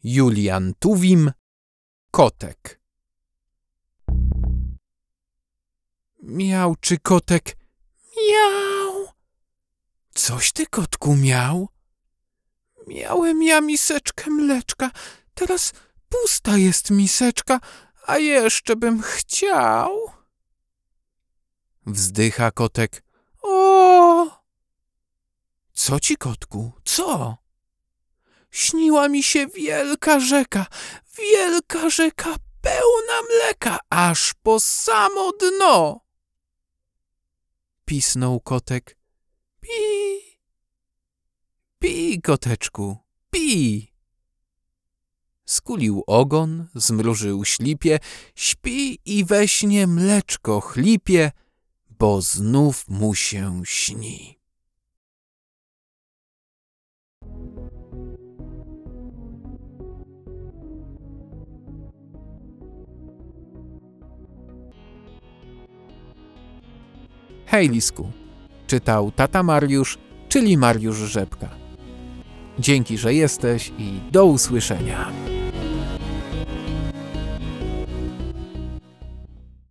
Julian Tuwim, kotek. Miauczy kotek. Miau. Coś ty, kotku, miał? Miałem ja miseczkę mleczka. Teraz pusta jest miseczka, a jeszcze bym chciał. Wzdycha kotek. O! Co ci, kotku, co? Śniła mi się wielka rzeka pełna mleka, aż po samo dno. Pisnął kotek. Pi, pi, koteczku, pi. Skulił ogon, zmrużył ślipie, śpi i we śnie mleczko chlipie, bo znów mu się śni. Hej, Lisku, czytał tata Mariusz, czyli Mariusz Rzepka. Dzięki, że jesteś i do usłyszenia.